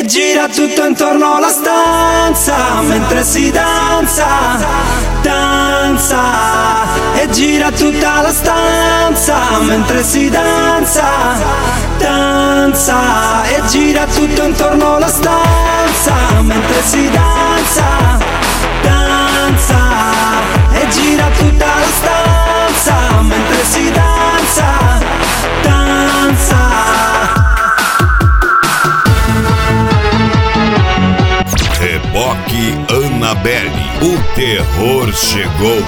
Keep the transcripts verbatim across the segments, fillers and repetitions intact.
E gira tutto intorno alla stanza mentre si danza, danza. E gira tutta la stanza mentre si danza, danza. E gira tutto intorno alla stanza mentre si danza, danza. E gira tutta la stanza mentre si danza, danza. Reboque Annabelle, o terror chegou.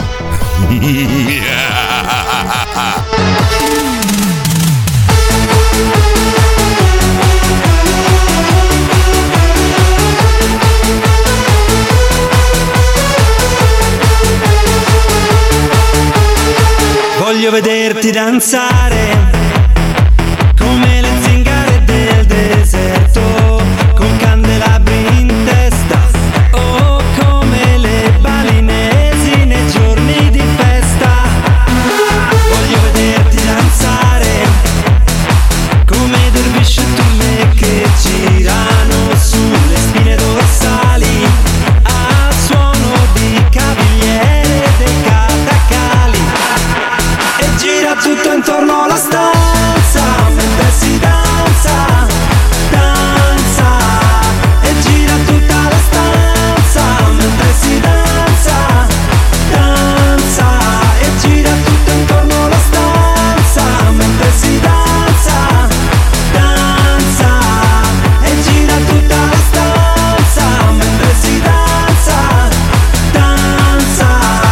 Voglio vederti danzare come le zingare del deserto, con candelabri in testa, o come le balinesi nei giorni di festa. Voglio vederti danzare come dervisci e turme che girano sulle spine dorsali al suono di cavigliere e dei catacali. E gira tutto intorno alla stanza mentre si danza, danza. E gira tutta la stanza mentre si danza, danza. E gira tutto intorno alla stanza mentre si danza, danza. E gira tutta la stanza mentre si danza, danza.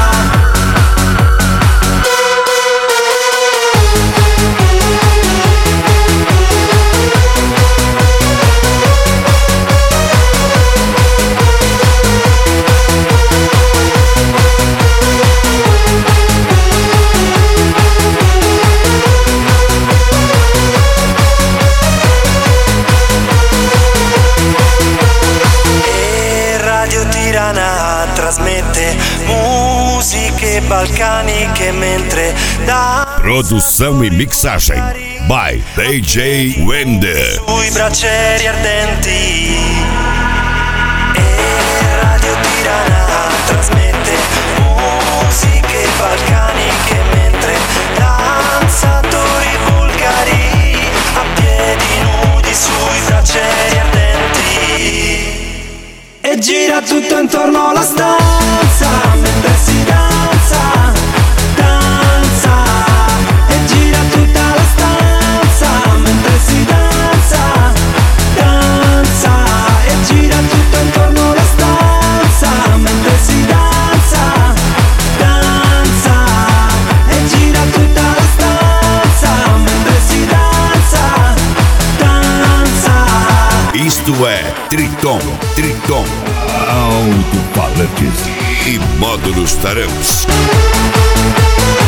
E Radio Tirana trasmette musiche balcaniche mentre da Produção e mixagem by D J Wender. sui braccieri ardenti. E Radio Tirana trasmette musiche balcaniche mentre danzatori bulgari a piedi nudi sui braccieri ardenti. E gira tutto intorno alla stanza mentre si danza, danza. E gira tutta la stanza mentre si danza, danza. E gira tutto intorno alla stanza mentre si danza, danza. E gira tutta la stanza mentre si danza, danza. Isto é Triton, Triton Alto-falantes e módulos tarantos.